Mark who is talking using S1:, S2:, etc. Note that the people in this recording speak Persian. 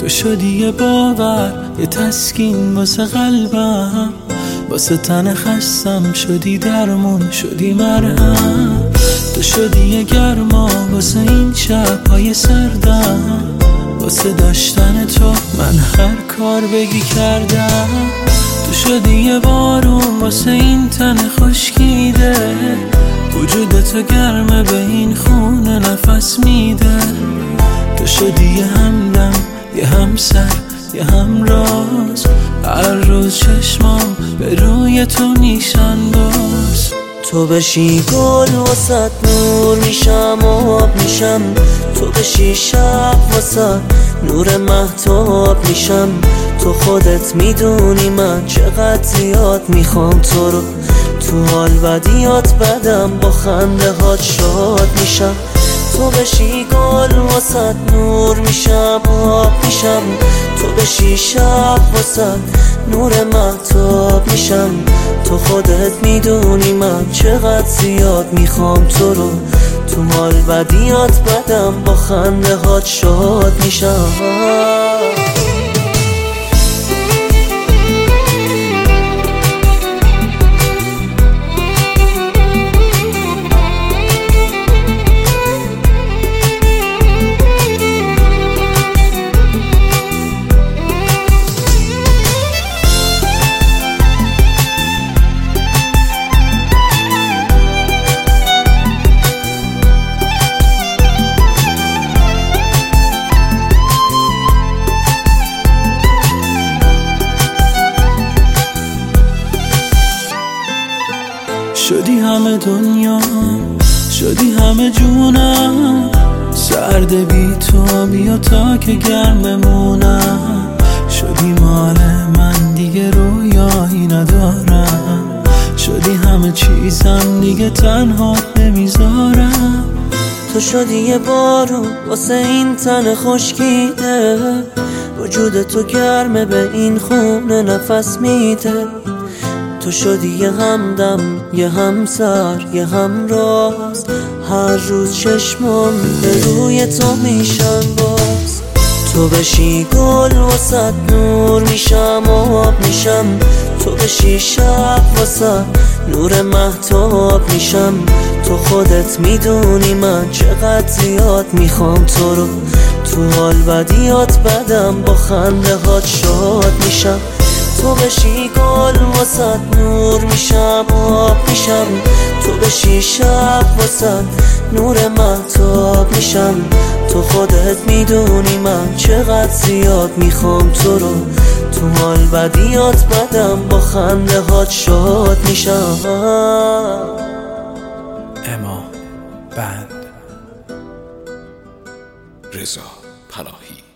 S1: تو شدی یه باور، یه تسکین واسه قلبم، واسه تن خستم شدی درمون، شدی مرهم. تو شدی یه گرما واسه این شب‌های سردم، واسه داشتن تو من هر کار بگی کردم. تو شدی یه بارون واسه این تن خشکیده، وجود تو گرمه به این خونه نفس میده. تو شدی یه همدم، یه همسر، یه همراز، هر روز چشمام به روی تو نیشان باز.
S2: تو بشی گل واسط نور میشم و آب میشم، تو بشی شب واسط نور مهتاب میشم. تو خودت میدونی من چقدر زیاد میخوام تو رو، تو حال بدیات بدم با خنده هات شاد میشم. تو بشی گل واسط نور میشم و آب میشم، تو بشی شب واسط نور مهتاب میشم. تو خودت میدونی من چقدر زیاد میخوام تو رو، تو حال بدیات بدم با خنده هات شاد میشم.
S1: شدی همه دنیا، شدی همه جونم، سرد بی تو بیا تا که گرم بمونم. شدی مال من دیگه رویایی ندارم، شدی همه چیزم دیگه تنها نمیذارم.
S2: تو شدی یه بارون واسه این تن خشکیده، وجود تو گرمه به این خونه نفس میده. تو شدی یه همدم، یه همسر، یه همراز، هر روز چشمام به روی تو میشن باز. تو بشی گل واسط نور میشم و آب میشم، تو بشی شب واسط نور مهتاب میشم. تو خودت میدونی من چقدر زیاد میخوام تو رو، تو حال بدیات بدم با خنده هات شاد میشم. تو بشی گل واسط نور میشم و آب میشم، تو بشی شب واسط نور مهتاب میشم. تو خودت میدونی من چقدر زیاد میخوام تو رو، تو حال بدیات بدم با خنده هات شاد میشم.
S3: اما بند رضا پناهی.